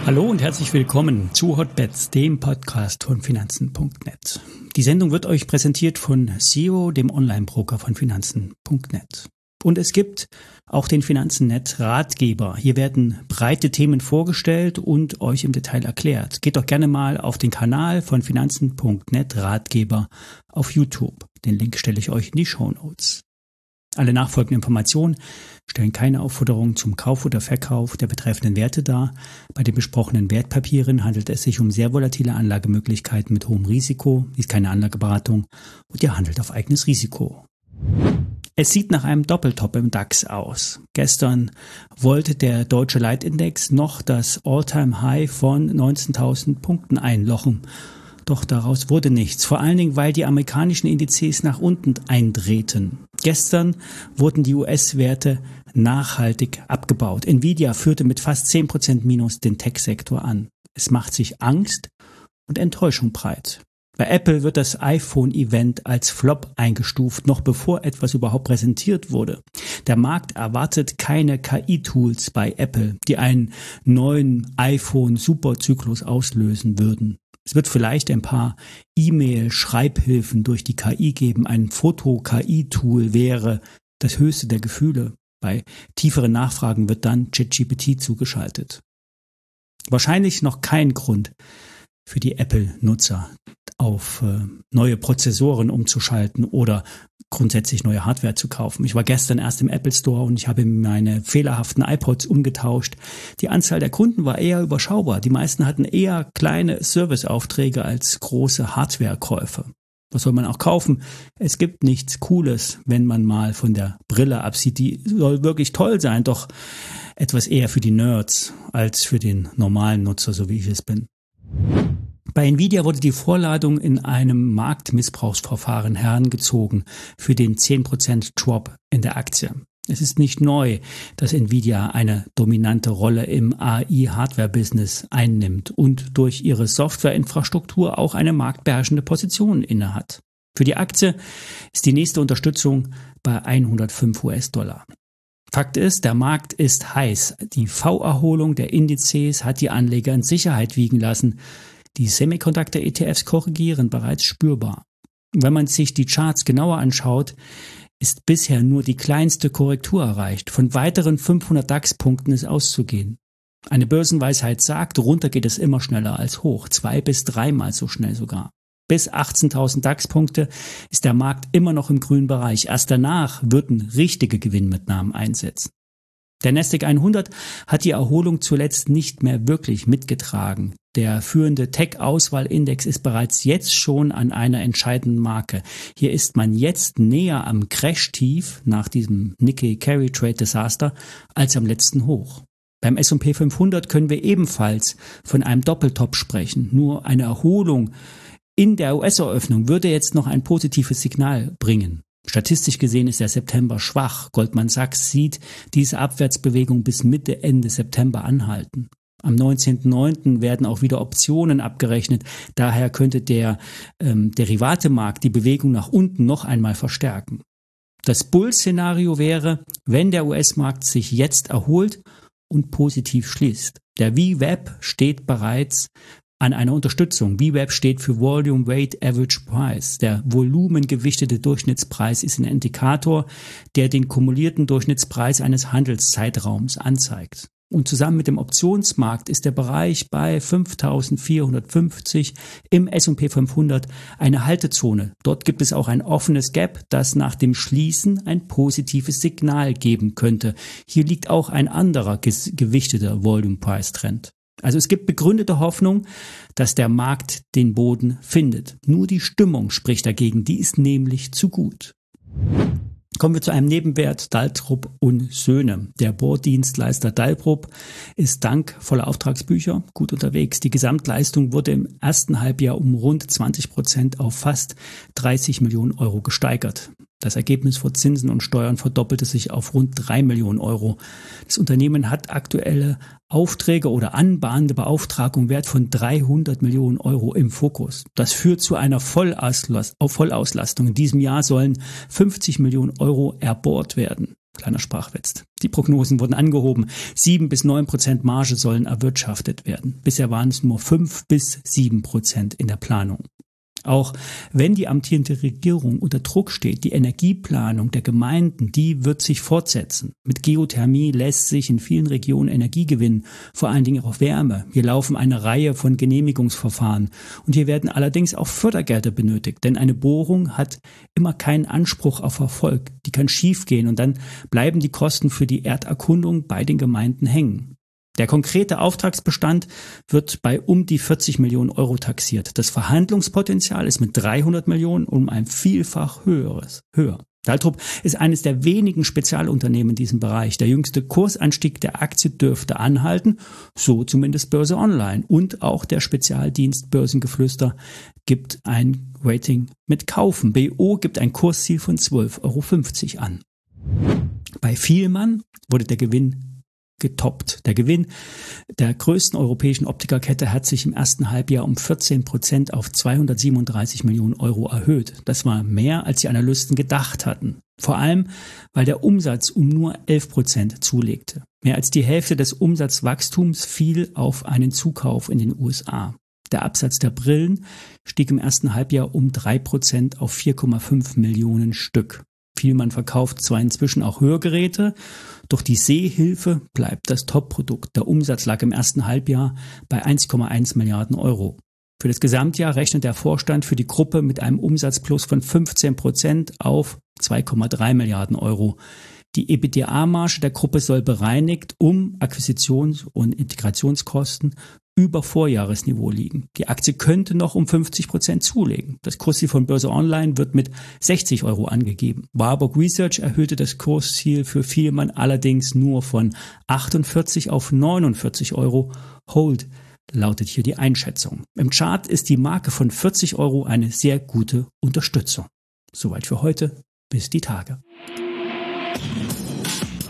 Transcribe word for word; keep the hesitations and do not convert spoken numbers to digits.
Hallo und herzlich willkommen zu Hotbets, dem Podcast von Finanzen Punkt net. Die Sendung wird euch präsentiert von S E O, dem Online-Broker von Finanzen Punkt net. Und es gibt auch den Finanzen Punkt net Ratgeber. Hier werden breite Themen vorgestellt und euch im Detail erklärt. Geht doch gerne mal auf den Kanal von Finanzen Punkt net Ratgeber auf YouTube. Den Link stelle ich euch in die Shownotes. Alle nachfolgenden Informationen stellen keine Aufforderung zum Kauf oder Verkauf der betreffenden Werte dar. Bei den besprochenen Wertpapieren handelt es sich um sehr volatile Anlagemöglichkeiten mit hohem Risiko, ist keine Anlageberatung und ihr handelt auf eigenes Risiko. Es sieht nach einem Doppeltop im DAX aus. Gestern wollte der deutsche Leitindex noch das All-Time-High von neunzehntausend Punkten einlochen. Doch daraus wurde nichts, vor allen Dingen, weil die amerikanischen Indizes nach unten eindrehten. Gestern wurden die U S-Werte nachhaltig abgebaut. Nvidia führte mit fast zehn Prozent Minus den Tech-Sektor an. Es macht sich Angst und Enttäuschung breit. Bei Apple wird das iPhone-Event als Flop eingestuft, noch bevor etwas überhaupt präsentiert wurde. Der Markt erwartet keine K I-Tools bei Apple, die einen neuen iPhone-Superzyklus auslösen würden. Es wird vielleicht ein paar E-Mail-Schreibhilfen durch die K I geben. Ein Foto-K I-Tool wäre das höchste der Gefühle. Bei tieferen Nachfragen wird dann ChatGPT zugeschaltet. Wahrscheinlich noch kein Grund für die Apple-Nutzer, auf äh, neue Prozessoren umzuschalten oder grundsätzlich neue Hardware zu kaufen. Ich war gestern erst im Apple Store und ich habe meine fehlerhaften iPods umgetauscht. Die Anzahl der Kunden war eher überschaubar. Die meisten hatten eher kleine Serviceaufträge als große Hardwarekäufe. Was soll man auch kaufen? Es gibt nichts Cooles, wenn man mal von der Brille absieht. Die soll wirklich toll sein, doch etwas eher für die Nerds als für den normalen Nutzer, so wie ich es bin. Bei Nvidia wurde die Vorladung in einem Marktmissbrauchsverfahren herangezogen für den zehn Prozent Drop in der Aktie. Es ist nicht neu, dass Nvidia eine dominante Rolle im A I-Hardware-Business einnimmt und durch ihre Softwareinfrastruktur auch eine marktbeherrschende Position innehat. Für die Aktie ist die nächste Unterstützung bei hundertfünf US-Dollar. Fakt ist, der Markt ist heiß. Die V-Erholung der Indizes hat die Anleger in Sicherheit wiegen lassen. Die Semiconductor-E T Fs korrigieren bereits spürbar. Wenn man sich die Charts genauer anschaut, ist bisher nur die kleinste Korrektur erreicht. Von weiteren fünfhundert DAX-Punkten ist auszugehen. Eine Börsenweisheit sagt, runter geht es immer schneller als hoch, zwei bis dreimal so schnell sogar. Bis achtzehntausend DAX-Punkte ist der Markt immer noch im grünen Bereich. Erst danach würden richtige Gewinnmitnahmen einsetzen. Der Nasdaq hundert hat die Erholung zuletzt nicht mehr wirklich mitgetragen. Der führende Tech-Auswahlindex ist bereits jetzt schon an einer entscheidenden Marke. Hier ist man jetzt näher am Crash-Tief nach diesem Nikkei-Carry-Trade-Desaster als am letzten Hoch. Beim S und P fünfhundert können wir ebenfalls von einem Doppeltop sprechen. Nur eine Erholung in der U S-Eröffnung würde jetzt noch ein positives Signal bringen. Statistisch gesehen ist der September schwach. Goldman Sachs sieht diese Abwärtsbewegung bis Mitte, Ende September anhalten. Am neunzehnten neunten werden auch wieder Optionen abgerechnet. Daher könnte der ähm, Derivatemarkt die Bewegung nach unten noch einmal verstärken. Das Bull-Szenario wäre, wenn der U S-Markt sich jetzt erholt und positiv schließt. Der V WAP steht bereits an einer Unterstützung. V WAP steht für Volume Weight Average Price. Der volumengewichtete Durchschnittspreis ist ein Indikator, der den kumulierten Durchschnittspreis eines Handelszeitraums anzeigt. Und zusammen mit dem Optionsmarkt ist der Bereich bei fünftausendvierhundertfünfzig im S und P fünfhundert eine Haltezone. Dort gibt es auch ein offenes Gap, das nach dem Schließen ein positives Signal geben könnte. Hier liegt auch ein anderer gewichteter Volume Price Trend. Also es gibt begründete Hoffnung, dass der Markt den Boden findet. Nur die Stimmung spricht dagegen, die ist nämlich zu gut. Kommen wir zu einem Nebenwert, Daltrup und Söhne. Der Bohrdienstleister Daltrup ist dank voller Auftragsbücher gut unterwegs. Die Gesamtleistung wurde im ersten Halbjahr um rund zwanzig Prozent auf fast dreißig Millionen Euro gesteigert. Das Ergebnis vor Zinsen und Steuern verdoppelte sich auf rund drei Millionen Euro. Das Unternehmen hat aktuelle Aufträge oder anbahnende Beauftragung wert von dreihundert Millionen Euro im Fokus. Das führt zu einer Vollauslastung. In diesem Jahr sollen fünfzig Millionen Euro erbohrt werden. Kleiner Sprachwitz. Die Prognosen wurden angehoben. Sieben bis neun Prozent Marge sollen erwirtschaftet werden. Bisher waren es nur fünf bis sieben Prozent in der Planung. Auch wenn die amtierende Regierung unter Druck steht, die Energieplanung der Gemeinden, die wird sich fortsetzen. Mit Geothermie lässt sich in vielen Regionen Energie gewinnen, vor allen Dingen auch Wärme. Hier laufen eine Reihe von Genehmigungsverfahren und hier werden allerdings auch Fördergelder benötigt, denn eine Bohrung hat immer keinen Anspruch auf Erfolg. Die kann schiefgehen und dann bleiben die Kosten für die Erderkundung bei den Gemeinden hängen. Der konkrete Auftragsbestand wird bei um die vierzig Millionen Euro taxiert. Das Verhandlungspotenzial ist mit dreihundert Millionen um ein Vielfach höheres, höher. Daltrup ist eines der wenigen Spezialunternehmen in diesem Bereich. Der jüngste Kursanstieg der Aktie dürfte anhalten, so zumindest Börse Online. Und auch der Spezialdienst Börsengeflüster gibt ein Rating mit Kaufen. B O gibt ein Kursziel von zwölf Euro fünfzig an. Bei Fielmann wurde der Gewinn getoppt. Der Gewinn der größten europäischen Optikerkette hat sich im ersten Halbjahr um vierzehn Prozent auf zweihundertsiebenunddreißig Millionen Euro erhöht. Das war mehr, als die Analysten gedacht hatten. Vor allem, weil der Umsatz um nur elf Prozent zulegte. Mehr als die Hälfte des Umsatzwachstums fiel auf einen Zukauf in den U S A. Der Absatz der Brillen stieg im ersten Halbjahr um drei Prozent auf vier Komma fünf Millionen Stück. Fielmann verkauft zwar inzwischen auch Hörgeräte, doch die Sehhilfe bleibt das Top-Produkt. Der Umsatz lag im ersten Halbjahr bei eins Komma eins Milliarden Euro. Für das Gesamtjahr rechnet der Vorstand für die Gruppe mit einem Umsatzplus von fünfzehn Prozent auf zwei Komma drei Milliarden Euro. Die EBITDA-Marge der Gruppe soll bereinigt um Akquisitions- und Integrationskosten über Vorjahresniveau liegen. Die Aktie könnte noch um fünfzig Prozent zulegen. Das Kursziel von Börse Online wird mit sechzig Euro angegeben. Warburg Research erhöhte das Kursziel für Fielmann allerdings nur von achtundvierzig auf neunundvierzig Euro. Hold lautet hier die Einschätzung. Im Chart ist die Marke von vierzig Euro eine sehr gute Unterstützung. Soweit für heute. Bis die Tage.